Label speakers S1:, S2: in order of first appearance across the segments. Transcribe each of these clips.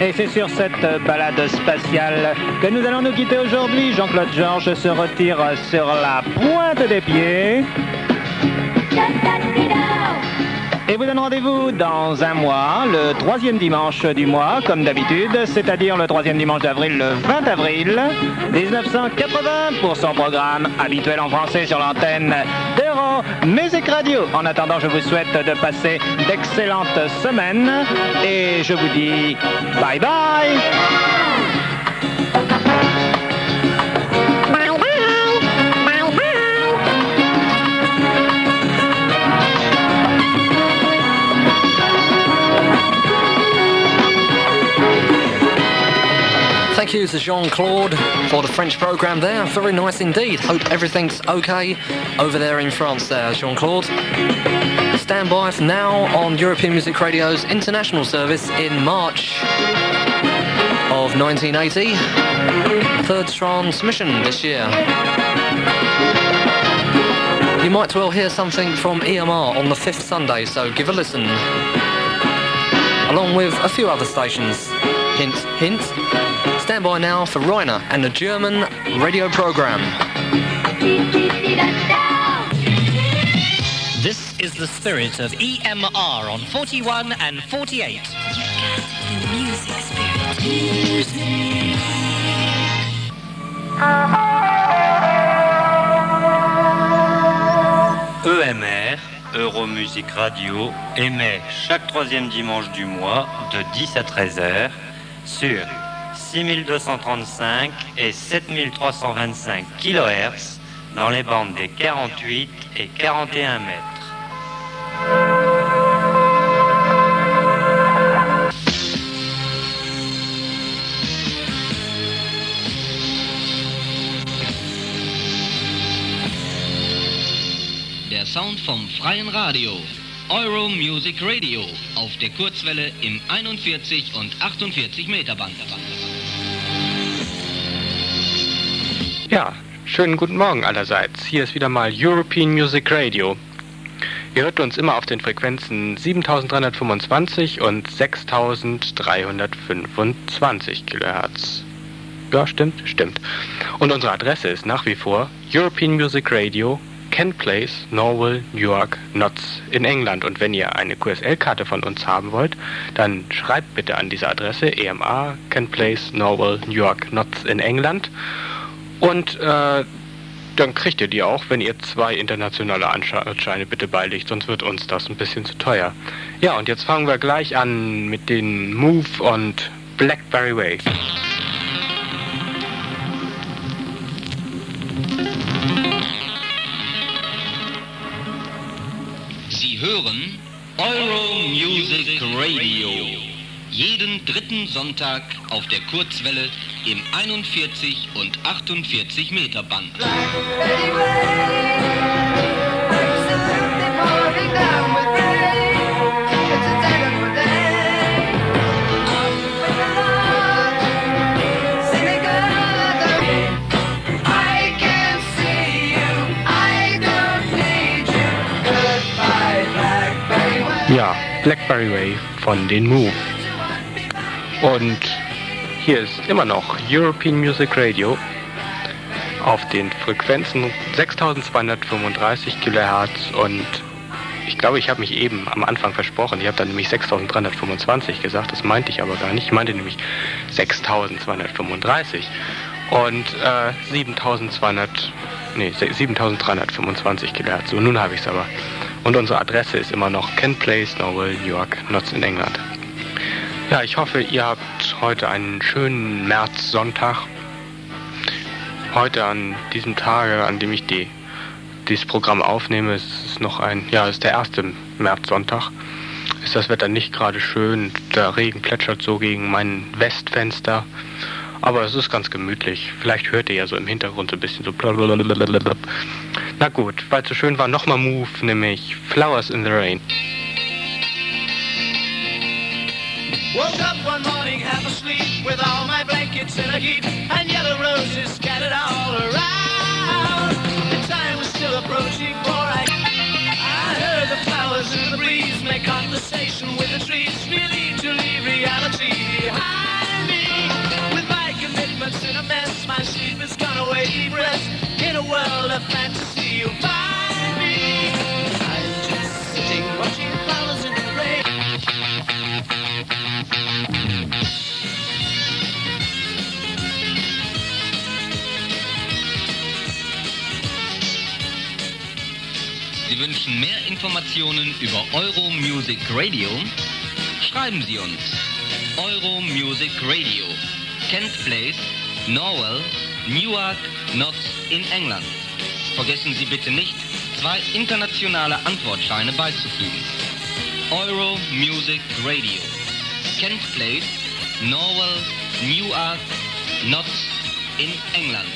S1: Et c'est sur cette balade spatiale que nous allons nous quitter aujourd'hui. Jean-Claude Georges se retire sur la pointe des pieds. Et vous donne rendez-vous dans un mois, le 3e dimanche du mois, comme d'habitude, c'est-à-dire le 3e dimanche d'avril, le 20 avril 1980, pour son programme habituel en français sur l'antenne d'Euro Music Radio. En attendant, je vous souhaite de passer d'excellentes semaines et je vous dis bye bye.
S2: Thank you to Jean-Claude for the French programme there. Very nice indeed. Hope everything's okay over there in France there, Jean-Claude. Stand by for now on European Music Radio's international service in March of 1980. Third transmission this year. You might well hear something from EMR on the 5th Sunday, so give a listen. Along with a few other stations. Hint, hint. Stand by now for Rainer and the German radio program.
S3: This is the spirit of EMR on 41 and 48.
S4: The music spirit.
S5: EMR, Euromusic Radio, émet chaque 3e dimanche du mois de 10 à 13h sur 6235 et 7325 kHz dans les bandes des 48 et 41 mètres.
S6: Der Sound vom freien Radio. Euro Music Radio auf der Kurzwelle im 41 und 48 Meter Band.
S7: Ja, schönen guten Morgen allerseits. Hier ist wieder mal European Music Radio. Ihr hört uns immer auf den Frequenzen 7325 und 6325 kHz. Ja, stimmt. Und unsere Adresse ist nach wie vor European Music Radio, Kent Place, Norwell, Newark, Notts in England. Und wenn ihr eine QSL-Karte von uns haben wollt, dann schreibt bitte an diese Adresse EMA, Kent Place, Norwell, Newark, Notts in England. Und dann kriegt ihr die auch, wenn ihr 2 internationale Anscheinscheine bitte beilegt, sonst wird uns das ein bisschen zu teuer. Ja, und jetzt fangen wir gleich an mit den Move und Blackberry Wave.
S6: Sie hören Euro Music Radio. Jeden dritten Sonntag auf der Kurzwelle im 41 und 48 Meter Band.
S7: Ja, Blackberry Wave von den Move. Und hier ist immer noch European Music Radio auf den Frequenzen 6235 kHz und ich glaube, ich habe mich eben am Anfang versprochen. Ich habe dann nämlich 6325 gesagt, das meinte ich aber gar nicht. Ich meinte nämlich 6235 und 7325 kHz. So, nun habe ich es aber. Und unsere Adresse ist immer noch Kent Place, Norwell, Newark, Notts in England. Ja, ich hoffe, ihr habt heute einen schönen Märzsonntag. Heute an diesem Tage, an dem ich dieses Programm aufnehme, ist noch ist der 1. Märzsonntag. Ist das Wetter nicht gerade schön, der Regen plätschert so gegen mein Westfenster. Aber es ist ganz gemütlich. Vielleicht hört ihr ja so im Hintergrund so ein bisschen so blablabla. Na gut, weil es so schön war, nochmal Move, nämlich Flowers in the Rain.
S8: Woke up one morning half asleep with all my blankets in a heap and yellow roses scattered all around. The time was still approaching for I heard the flowers in the breeze make conversation with the trees, really to leave reality behind.
S6: Sie wünschen mehr Informationen über Euro Music Radio? Schreiben Sie uns. Euro Music Radio, Kent Place, Norwell, Newark, Notts in England. Vergessen Sie bitte nicht, 2 internationale Antwortscheine beizufügen. Euro Music Radio, Kent Place, Norwell, Newark, Notts in England.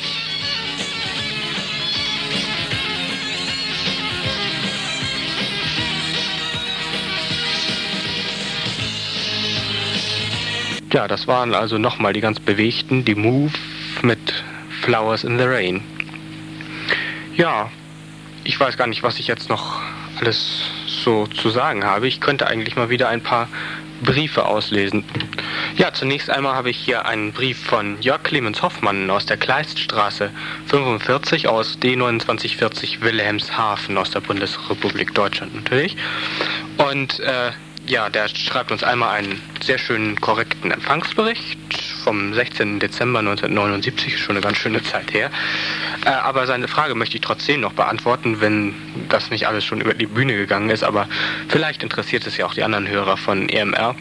S7: Ja, das waren also nochmal die ganz bewegten, die Move mit Flowers in the Rain. Ja, ich weiß gar nicht, was ich jetzt noch alles so zu sagen habe. Ich könnte eigentlich mal wieder ein paar Briefe auslesen. Ja, zunächst einmal habe ich hier einen Brief von Jörg Clemens Hoffmann aus der Kleiststraße 45 aus D2940 Wilhelmshaven aus der Bundesrepublik Deutschland natürlich. Und ja, der schreibt uns einmal einen sehr schönen, korrekten Empfangsbericht vom 16. Dezember 1979, schon eine ganz schöne Zeit her. Aber seine Frage möchte ich trotzdem noch beantworten, wenn das nicht alles schon über die Bühne gegangen ist. Aber vielleicht interessiert es ja auch die anderen Hörer von EMR.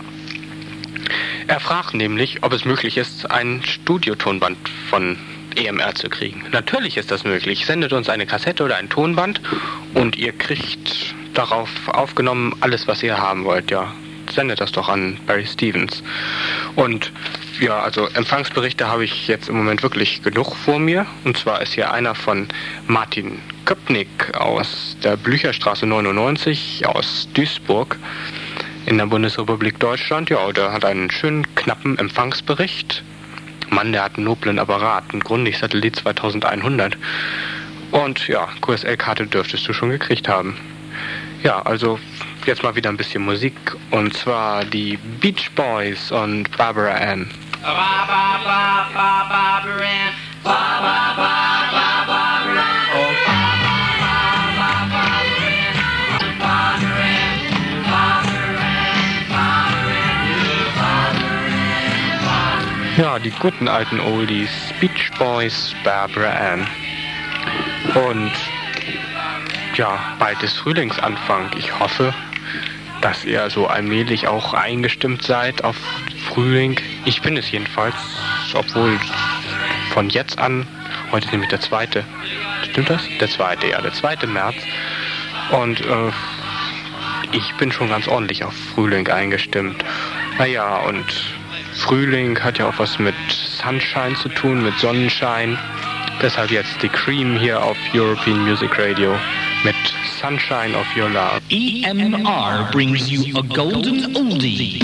S7: Er fragt nämlich, ob es möglich ist, ein Studiotonband von EMR zu kriegen. Natürlich ist das möglich. Sendet uns eine Kassette oder ein Tonband und ihr kriegt darauf aufgenommen alles, was ihr haben wollt. Ja, sendet das doch an Barry Stevens. Und ja, also Empfangsberichte habe ich jetzt im Moment wirklich genug vor mir. Und zwar ist hier einer von Martin Köpnick aus der Blücherstraße 99 aus Duisburg in der Bundesrepublik Deutschland. Ja, der hat einen schönen, knappen Empfangsbericht. Mann, der hat einen noblen Apparat, einen Grundig-Satellit 2100. Und ja, QSL-Karte dürftest du schon gekriegt haben. Ja, also jetzt mal wieder ein bisschen Musik. Und zwar die Beach Boys und Barbara Ann. Ja, die guten alten Oldies, Beach Boys, Barbara Ann. Und ja, bald ist Frühlingsanfang. Ich hoffe, dass ihr so allmählich auch eingestimmt seid auf Frühling. Ich bin es jedenfalls, obwohl von jetzt an, heute ist nämlich der 2. Stimmt das? Der 2. Ja, der 2. März. Und ich bin schon ganz ordentlich auf Frühling eingestimmt. Naja, und Frühling hat ja auch was mit Sunshine zu tun, mit Sonnenschein. Deshalb jetzt die Cream hier auf European Music Radio mit Sunshine of Your Love.
S3: EMR brings you a golden oldie.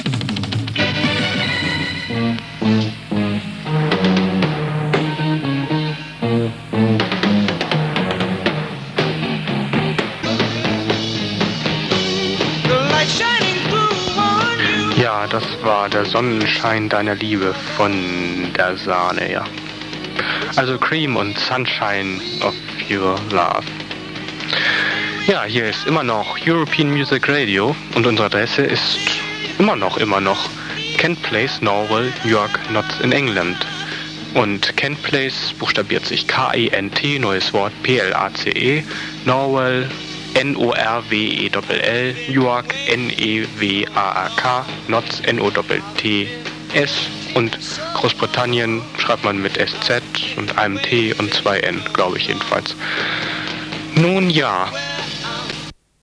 S7: Ja, das war der Sonnenschein deiner Liebe von der Sahne, ja. Also Cream und Sunshine of Your Love. Ja, hier ist immer noch European Music Radio und unsere Adresse ist immer noch Kent Place, Norwell, York, Notts in England. Und Kent Place buchstabiert sich K-E-N-T, neues Wort, P-L-A-C-E, Norwell, N-O-R-W-E-L-L, York, N-E-W-A-A-K, Notts, N-O-T-T-S und Großbritannien schreibt man mit S-Z und einem T und 2 N, glaube ich jedenfalls. Nun ja,